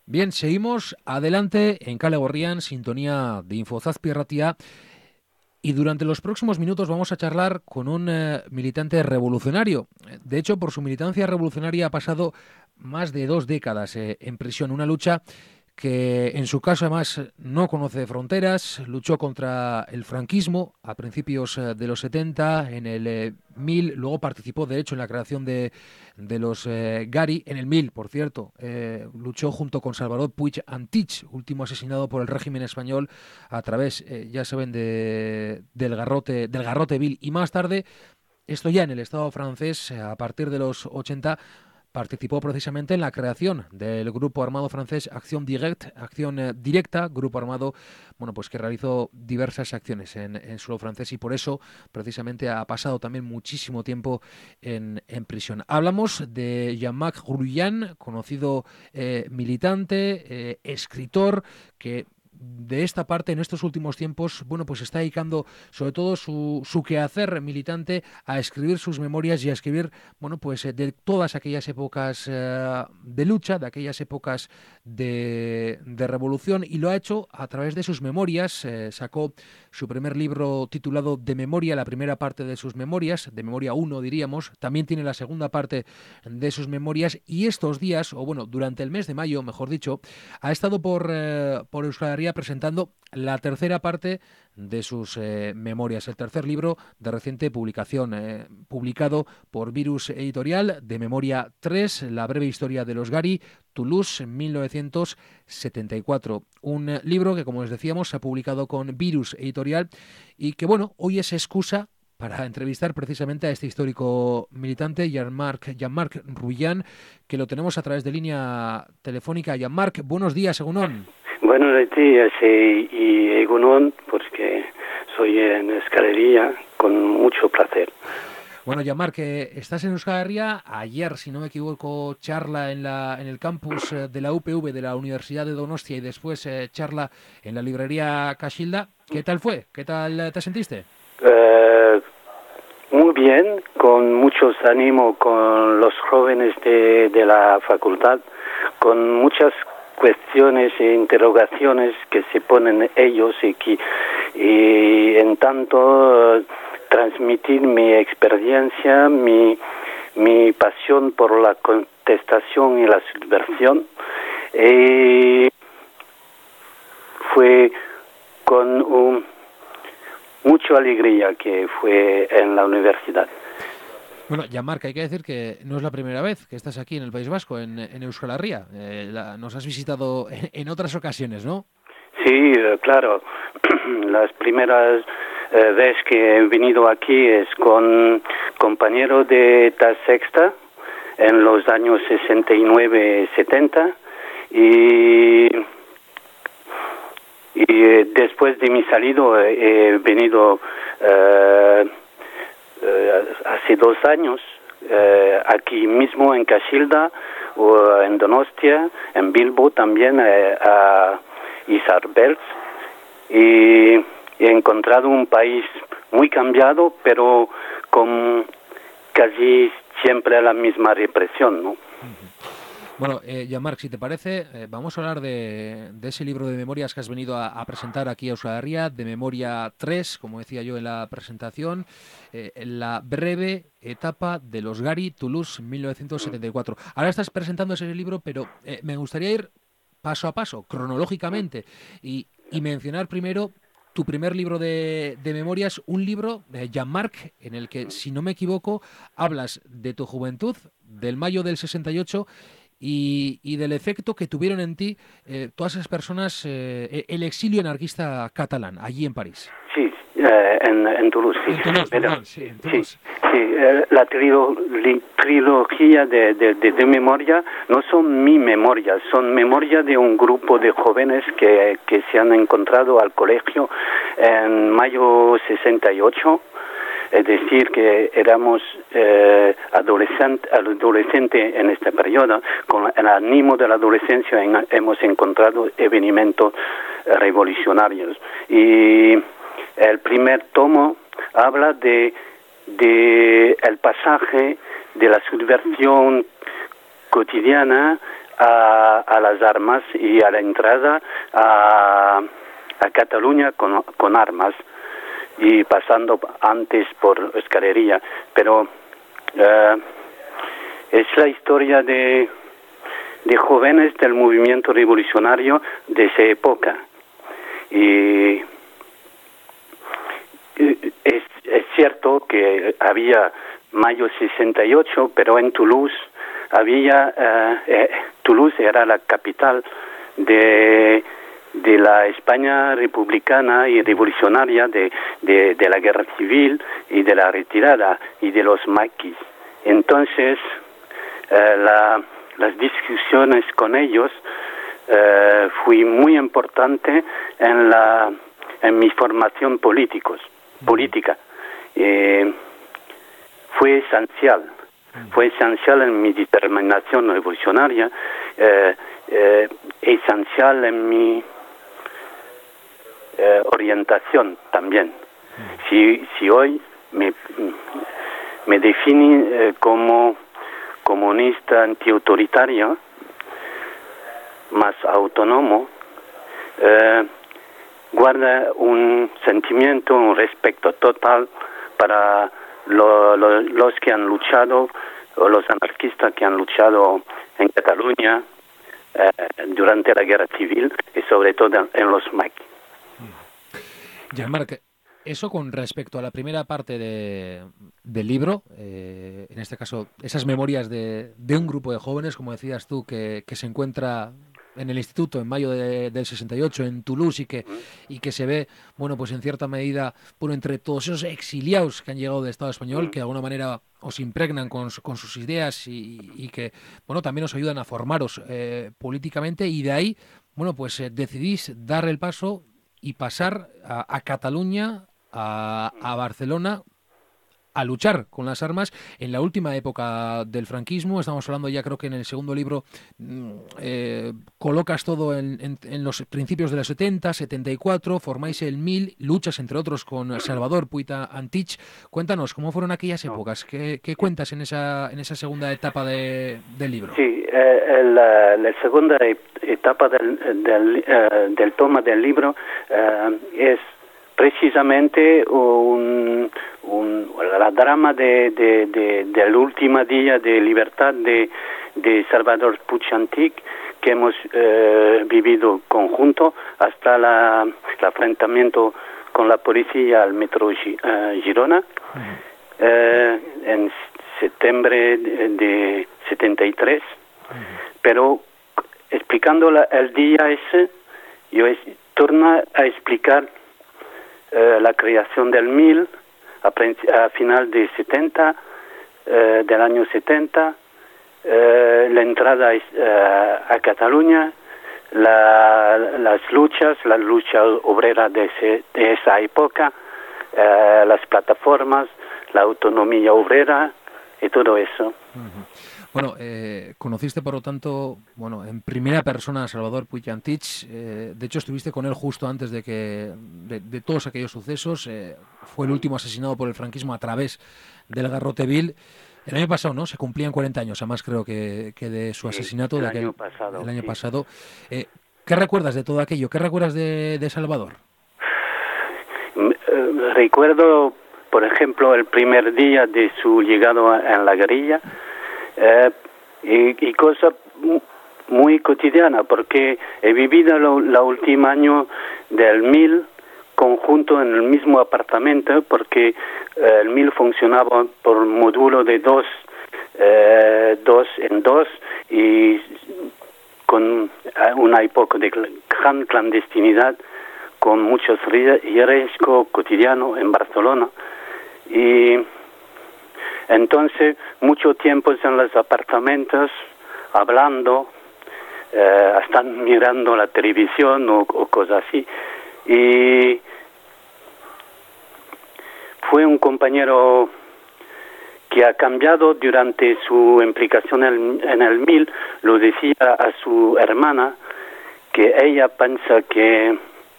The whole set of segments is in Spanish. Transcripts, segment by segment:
Bien, seguimos adelante en Kale Gorrian, sintonía de Infozazpi Ratia, y durante los próximos minutos vamos a charlar con un militante revolucionario. De hecho, por su militancia revolucionaria ha pasado más de 2 décadas en prisión, una lucha que en su caso además no conoce fronteras, luchó contra el franquismo a principios de los 70, en el 1000, luego participó de hecho en la creación de los Gari, en el 1000, por cierto, luchó junto con Salvador Puig Antich, último asesinado por el régimen español a través, ya saben, del garrote vil, y más tarde, esto ya en el Estado francés, a partir de los 80, participó precisamente en la creación del grupo armado francés Acción Directa, grupo armado, bueno, pues que realizó diversas acciones en suelo francés, y por eso precisamente ha pasado también muchísimo tiempo en prisión. Hablamos de Jean-Marc Gruyan, conocido militante, escritor, que de esta parte en estos últimos tiempos, bueno, pues está dedicando sobre todo su quehacer militante a escribir sus memorias y a escribir, bueno, pues de todas aquellas épocas de lucha, de aquellas épocas de revolución, y lo ha hecho a través de sus memorias. Sacó su primer libro titulado De Memoria, la primera parte de sus memorias, de memoria 1 diríamos, también tiene la segunda parte de sus memorias, y estos días, o bueno, durante el mes de mayo, mejor dicho, ha estado por Euskal Herria presentando la tercera parte de sus memorias, el tercer libro de reciente publicación, publicado por Virus Editorial, De Memoria 3, la breve historia de los Gari, Toulouse, 1974. Un libro que, como les decíamos, se ha publicado con Virus Editorial y que, bueno, hoy es excusa para entrevistar precisamente a este histórico militante, Jean-Marc Gruyan, que lo tenemos a través de línea telefónica. Jean-Marc, buenos días, Egunon. Buenos días y Egunon, porque soy en Euskal Herria con mucho placer. Bueno, Jean-Marc, estás en Euskal Herria. Ayer, si no me equivoco, charla en el campus de la UPV de la Universidad de Donostia, y después charla en la librería Casilda. ¿Qué tal fue? ¿Qué tal te sentiste? Muy bien, con muchos ánimos con los jóvenes de la facultad, con muchas cuestiones e interrogaciones que se ponen ellos y en tanto transmitir mi experiencia, mi pasión por la contestación y la subversión. Fue con mucha alegría que fue en la universidad. Bueno, Jean-Marc, hay que decir que no es la primera vez que estás aquí en el País Vasco, en Euskal Herria. Nos has visitado en otras ocasiones, ¿no? Sí, claro. Las primeras veces que he venido aquí es con compañeros de Ta Sexta en los años 69-70 y después de mi salido he venido hace 2 años aquí mismo en Casilda o en Donostia, en Bilbo también a Isarbels, y he encontrado un país muy cambiado, pero con casi siempre la misma represión, ¿no? Bueno, Jean-Marc, si te parece, vamos a hablar de ese libro de memorias que has venido a presentar aquí a Euskal Herria, De Memoria 3, como decía yo en la presentación, la breve etapa de los Gari, Toulouse, 1974. Ahora estás presentando ese libro, pero me gustaría ir paso a paso, cronológicamente, y mencionar primero tu primer libro de memorias, un libro de Jean-Marc, en el que, si no me equivoco, hablas de tu juventud, del mayo del 68, y del efecto que tuvieron en ti todas esas personas, el exilio anarquista catalán, allí en París. Sí, en Toulouse, sí. En Toulouse, perdón, sí, en Toulouse. Sí, la trilogía de memoria no son mi memoria, son memoria de un grupo de jóvenes que se han encontrado al colegio en mayo 68. Es decir, que éramos adolescentes en este periodo. Con el ánimo de la adolescencia hemos encontrado eventos revolucionarios. Y el primer tomo habla de el pasaje de la subversión cotidiana a las armas y a la entrada a Cataluña con armas y pasando antes por Escalería. Pero es la historia de jóvenes del movimiento revolucionario de esa época. Y es cierto que había mayo 68, pero en Toulouse Toulouse era la capital de la España republicana y revolucionaria de la guerra civil y de la retirada y de los maquis. Entonces, las discusiones con ellos fue muy importante en mi formación política. Fue esencial en mi determinación revolucionaria, esencial en mi orientación también. Si hoy me define como comunista antiautoritario, más autónomo, guarda un sentimiento, un respeto total para los que han luchado, o los anarquistas que han luchado en Cataluña durante la guerra civil y sobre todo en los maquis. Jean-Marc, eso con respecto a la primera parte del libro, en este caso, esas memorias de un grupo de jóvenes, como decías tú, que se encuentra en el instituto en mayo del 68 en Toulouse y que se ve, bueno, pues en cierta medida, entre todos esos exiliados que han llegado del Estado español, que de alguna manera os impregnan con sus ideas y que, bueno, también os ayudan a formaros políticamente, y de ahí, bueno, pues decidís dar el paso y pasar a Cataluña, a Barcelona, a luchar con las armas en la última época del franquismo. Estamos hablando ya, creo que en el segundo libro colocas todo en los principios de los 70, 74, formáis el MIL, luchas entre otros con Salvador Puig Antich. Cuéntanos, ¿cómo fueron aquellas épocas? ¿Qué cuentas en esa segunda etapa del libro? Sí, la segunda etapa del toma del libro es precisamente la drama del último día de libertad de Salvador Puig Antich, que hemos vivido conjunto hasta el enfrentamiento con la policía al metro Girona en septiembre de 73. Pero explicando el día ese, yo torno a explicar la creación del MIL a final de 70, del año 70, la entrada a Cataluña, la lucha obrera de esa época, las plataformas, la autonomía obrera y todo eso. Bueno, conociste, por lo tanto, en primera persona a Salvador Puig Antich. De hecho, estuviste con él justo antes de todos aquellos sucesos. Fue el último asesinado por el franquismo a través del Garrote Vil. El año pasado, ¿no? Se cumplían 40 años, además creo que de su asesinato. El año pasado. Pasado. ¿Qué recuerdas de todo aquello? ¿Qué recuerdas de Salvador? Recuerdo, por ejemplo, el primer día de su llegada en la guerrilla, y cosa muy cotidiana, porque he vivido la última año del MIL conjunto en el mismo apartamento, porque el MIL funcionaba por módulo de dos en dos, y con una época de gran clandestinidad, con muchos riesgos cotidianos en Barcelona. Y entonces, mucho tiempo en los apartamentos, hablando, hasta mirando la televisión o cosas así. Y fue un compañero que ha cambiado durante su implicación en el MIL. Lo decía a su hermana, que ella piensa que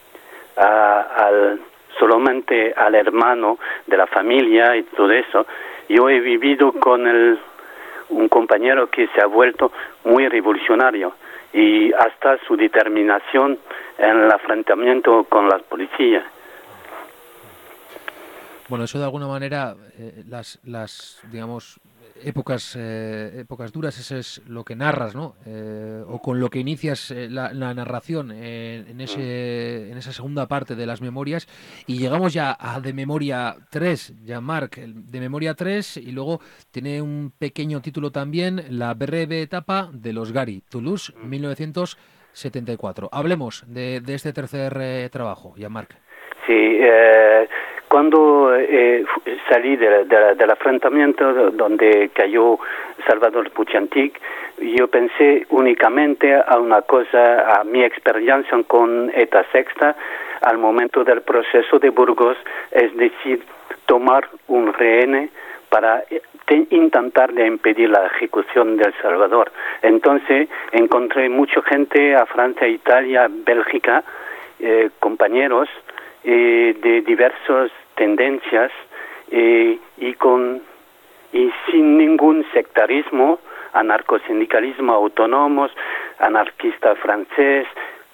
solamente al hermano de la familia y todo eso. Yo he vivido con un compañero que se ha vuelto muy revolucionario y hasta su determinación en el enfrentamiento con la policía. Bueno, eso de alguna manera, las digamos, épocas duras, eso es lo que narras, ¿no? O con lo que inicias la narración en esa segunda parte de las memorias, y llegamos ya a De Memoria 3, Jean-Marc, De Memoria 3, y luego tiene un pequeño título también, La breve etapa de los Gary, Toulouse, 1974. Hablemos de este tercer trabajo, Jean-Marc. Sí, cuando salí del enfrentamiento donde cayó Salvador Puig-Antich, yo pensé únicamente a una cosa, a mi experiencia con ETA Sexta al momento del proceso de Burgos, es decir, tomar un rehén para intentar de impedir la ejecución del Salvador. Entonces encontré mucha gente a Francia, Italia, Bélgica, compañeros de diversas tendencias y sin ningún sectarismo, anarcosindicalismo autónomos, anarquista francés,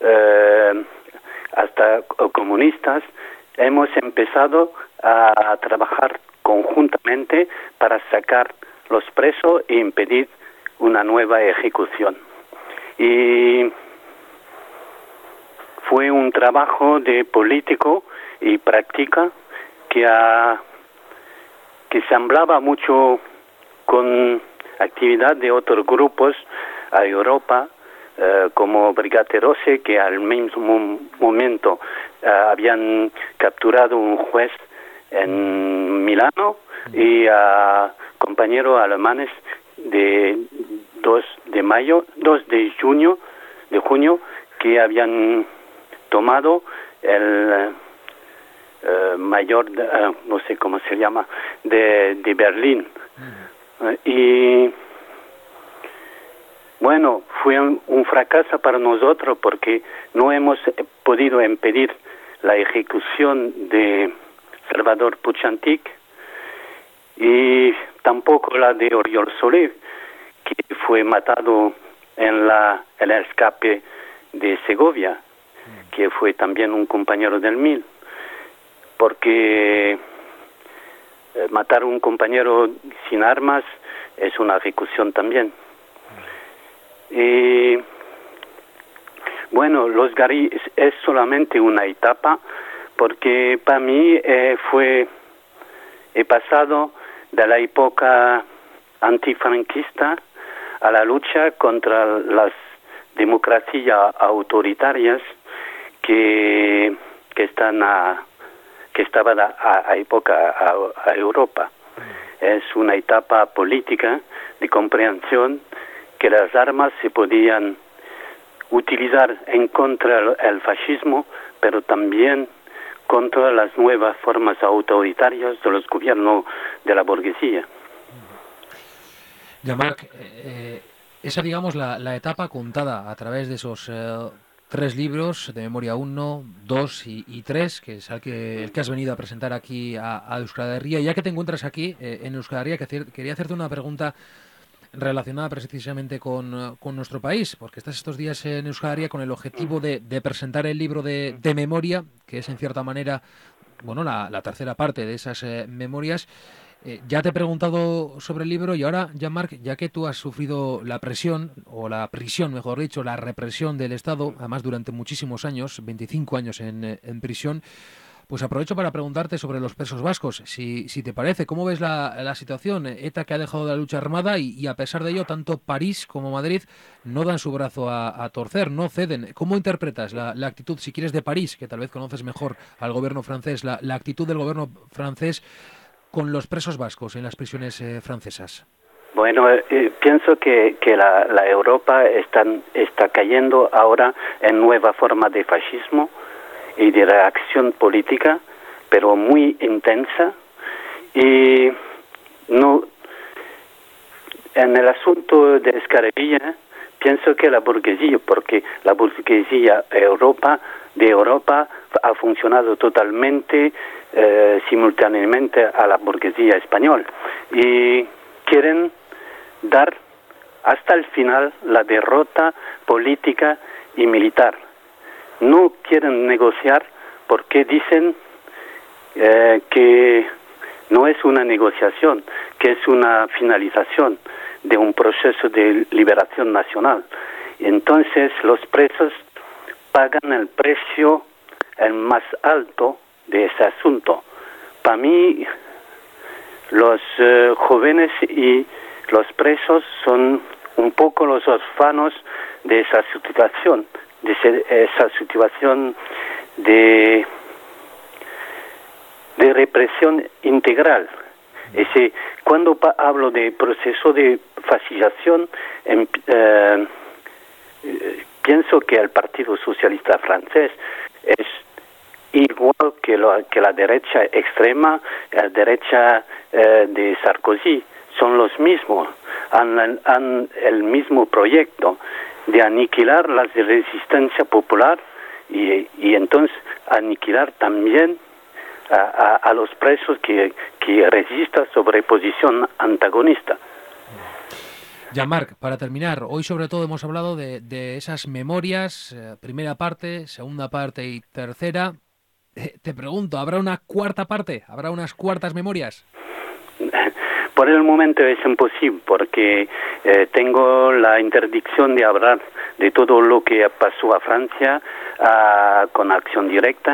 hasta comunistas, hemos empezado a trabajar conjuntamente para sacar los presos e impedir una nueva ejecución. Y fue un trabajo de político y práctica que se hablaba mucho con actividad de otros grupos a Europa, como Brigate Rosse, que al mismo momento habían capturado un juez en Milano, y a compañeros alemanes de 2 de junio, que habían tomado el mayor, no sé cómo se llama, de Berlín. Y bueno, fue un fracaso para nosotros porque no hemos podido impedir la ejecución de Salvador Puig-Antich y tampoco la de Oriol Soler, que fue matado en el escape de Segovia, que fue también un compañero del MIL, porque matar a un compañero sin armas es una ejecución también. Y bueno, los Gary es solamente una etapa, porque para mí he pasado de la época antifranquista a la lucha contra las democracias autoritarias que estaban a época a Europa. Es una etapa política de comprensión que las armas se podían utilizar en contra del fascismo, pero también contra las nuevas formas autoritarias de los gobiernos de la burguesía. Jean-Marc, esa, digamos, la etapa contada a través de esos 3 libros, de Memoria 1, 2 y 3, que es el que has venido a presentar aquí a Euskal Herria. Y ya que te encuentras aquí en Euskal Herria, quería hacerte una pregunta relacionada precisamente con nuestro país, porque estás estos días en Euskal Herria con el objetivo de presentar el libro de Memoria, que es en cierta manera, bueno, la tercera parte de esas memorias. Ya te he preguntado sobre el libro y ahora, Jean-Marc, ya que tú has sufrido la presión, o la prisión, mejor dicho, la represión del Estado, además durante muchísimos años, 25 años en prisión, pues aprovecho para preguntarte sobre los presos vascos. Si te parece, ¿cómo ves la situación? ETA, que ha dejado la lucha armada y a pesar de ello, tanto París como Madrid no dan su brazo a torcer, no ceden. ¿Cómo interpretas la actitud, si quieres, de París, que tal vez conoces mejor al gobierno francés, la actitud del gobierno francés con los presos vascos en las prisiones francesas? Bueno, pienso que la Europa está cayendo ahora en nueva forma de fascismo y de reacción política, pero muy intensa. Y no, en el asunto de Escarabia, pienso que la burguesía, porque la burguesía de Europa ha funcionado totalmente simultáneamente a la burguesía española y quieren dar hasta el final la derrota política y militar. No quieren negociar porque dicen que no es una negociación, que es una finalización de un proceso de liberación nacional. Entonces los presos pagan el precio el más alto de ese asunto. Para mí, los jóvenes y los presos son un poco los orfanos de esa situación, de represión integral. Cuando hablo de proceso de fascización, pienso que el Partido Socialista francés es igual que la derecha extrema, la derecha de Sarkozy. Son los mismos, han el mismo proyecto de aniquilar la resistencia popular y entonces aniquilar también a los presos que resistan sobre posición antagonista. Jean-Marc, para terminar, hoy sobre todo hemos hablado de esas memorias, primera parte, segunda parte y tercera. Te pregunto, ¿habrá una cuarta parte? ¿Habrá unas cuartas memorias? Por el momento es imposible porque tengo la interdicción de hablar de todo lo que pasó a Francia con acción directa,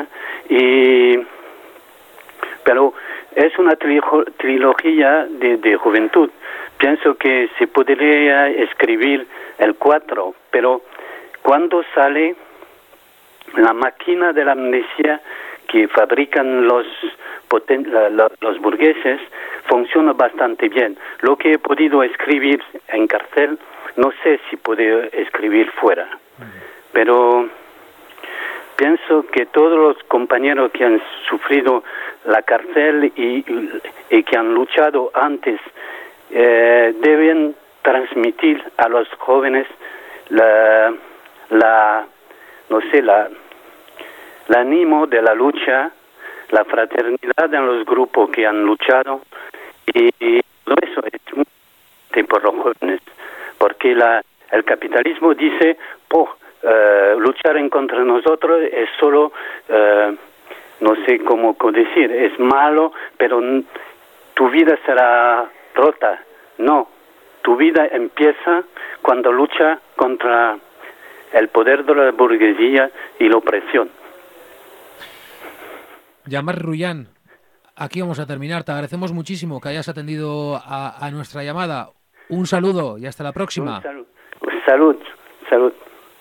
pero es una trilogía de juventud. Pienso que se podría escribir el 4, pero cuando sale la máquina de la amnesia que fabrican los burgueses, funciona bastante bien. Lo que he podido escribir en cárcel, no sé si puedo escribir fuera. Pero pienso que todos los compañeros que han sufrido la cárcel y que han luchado antes deben transmitir a los jóvenes el ánimo de la lucha, la fraternidad en los grupos que han luchado, y todo eso es muy importante por los jóvenes, porque el capitalismo dice, luchar en contra de nosotros es solo, no sé cómo decir, es malo, pero tu vida será rota. No, tu vida empieza cuando lucha contra el poder de la burguesía y la opresión. Jean-Marc Rullan, aquí vamos a terminar. Te agradecemos muchísimo que hayas atendido a nuestra llamada. Un saludo y hasta la próxima. Salud.